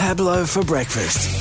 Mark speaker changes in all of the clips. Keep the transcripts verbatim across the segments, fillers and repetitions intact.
Speaker 1: Pablo for breakfast.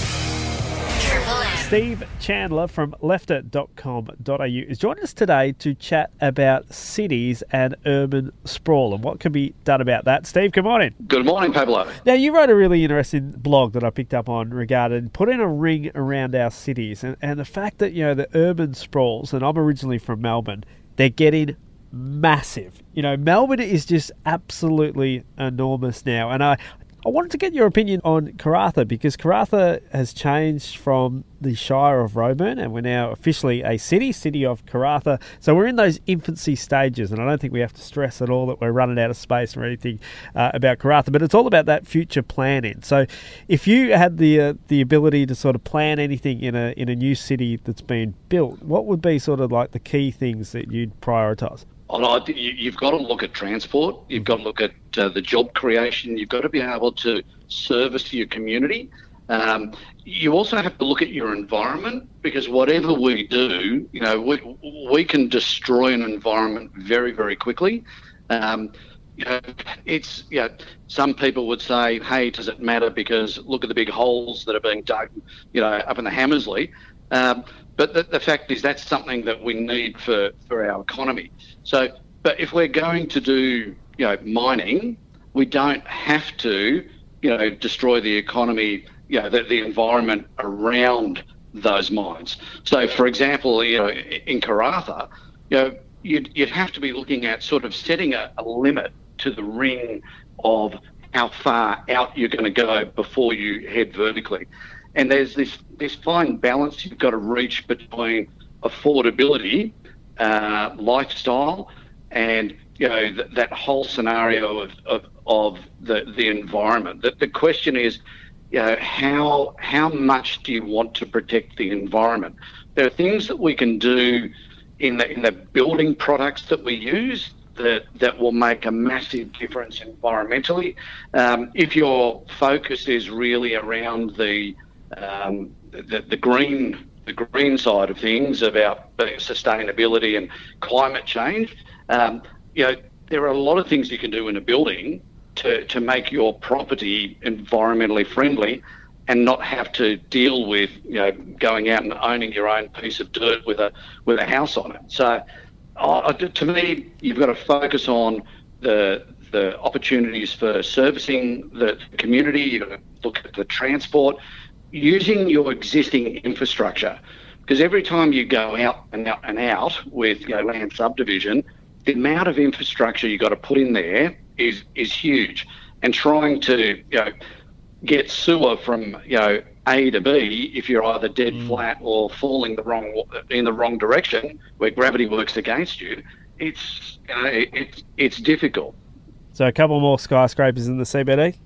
Speaker 2: Steve Chandler from lefter dot com dot a u is joining us today to chat about cities and urban sprawl and what can be done about that. Steve, good morning.
Speaker 3: Good morning, Pablo.
Speaker 2: Now, you wrote a really interesting blog that I picked up on regarding putting a ring around our cities and, and the fact that, you know, the urban sprawls, and I'm originally from Melbourne, they're getting massive. You know, Melbourne is just absolutely enormous now. And I, I wanted to get your opinion on Karratha, because Karratha has changed from the Shire of Roebourne and we're now officially a city, city of Karratha. So we're in those infancy stages, and I don't think we have to stress at all that we're running out of space or anything uh, about Karratha, but it's all about that future planning. So if you had the uh, the ability to sort of plan anything in a in a new city that's been built, what would be sort of like the key things that you'd prioritise?
Speaker 3: Oh, you've got to look at transport. You've got to look at uh, the job creation. You've got to be able to service your community. Um, you also have to look at your environment, because whatever we do, you know, we, we can destroy an environment very, very quickly. Um, you know, it's, you know, some people would say, hey, does it matter because look at the big holes that are being dug, you know, up in the Hamersley. Um, but the, the fact is that's something that we need for, for our economy. So, but if we're going to do, you know, mining, we don't have to, you know, destroy the economy, you know, the, the environment around those mines. So, for example, you know, in Karratha, you know, you'd, you'd have to be looking at sort of setting a, a limit to the ring of how far out you're going to go before you head vertically. And there's this, this fine balance you've got to reach between affordability, uh, lifestyle, and, you know, th- that whole scenario of, of, of the, the environment. The, the question is, you know, how how much do you want to protect the environment? There are things that we can do in the in the building products that we use that that will make a massive difference environmentally. Um, if your focus is really around the um, the, the green the green side of things about sustainability and climate change, um, you know, there are a lot of things you can do in a building to, to make your property environmentally friendly and not have to deal with, you know, going out and owning your own piece of dirt with a with a house on it. So uh, to me, you've got to focus on the the opportunities for servicing the community. You've got to look at the transport, using your existing infrastructure, because every time you go out and out and out with, you know, land subdivision, the amount of infrastructure you've got to put in there is is huge. And trying to, you know, get sewer from, you know, A to B, if you're either dead mm. flat or falling the wrong in the wrong direction where gravity works against you, it's, you know, it's it's difficult.
Speaker 2: So a couple more skyscrapers in the C B D.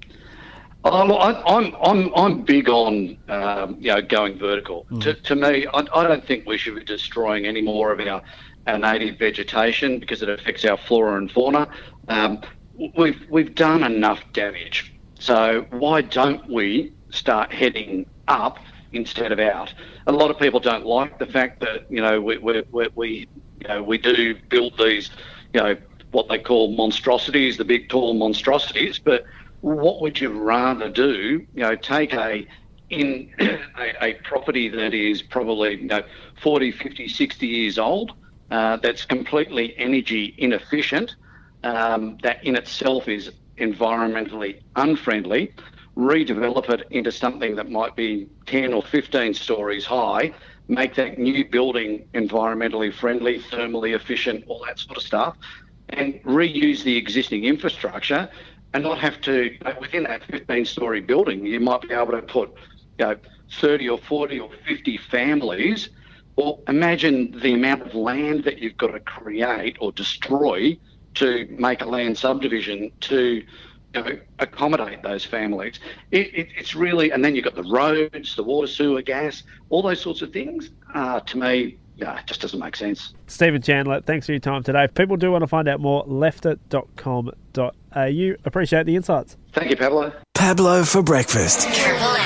Speaker 3: Oh, look, I, I'm I'm I'm big on um, you know, going vertical. Mm. To to me, I, I don't think we should be destroying any more of our our native vegetation because it affects our flora and fauna. Um, we've we've done enough damage. So why don't we start heading up instead of out? A lot of people don't like the fact that, you know, we we we, we you know we do build these, you know, what they call monstrosities, the big tall monstrosities, but what would you rather do? You know, take a in a, a property that is probably, you know, forty, fifty, sixty years old, uh, that's completely energy inefficient, um, that in itself is environmentally unfriendly, redevelop it into something that might be ten or fifteen stories high, make that new building environmentally friendly, thermally efficient, all that sort of stuff, and reuse the existing infrastructure. And not have to, you know, within that fifteen-storey building, you might be able to put, you know, thirty or forty or fifty families. Well, imagine the amount of land that you've got to create or destroy to make a land subdivision to, you know, accommodate those families. It, it, it's really, and then you've got the roads, the water, sewer, gas, all those sorts of things. Uh, to me, yeah, it just doesn't make sense.
Speaker 2: Stephen Chandler, thanks for your time today. If people do want to find out more, lefter dot com dot a u. Appreciate the insights.
Speaker 3: Thank you, Pablo.
Speaker 1: Pablo for breakfast.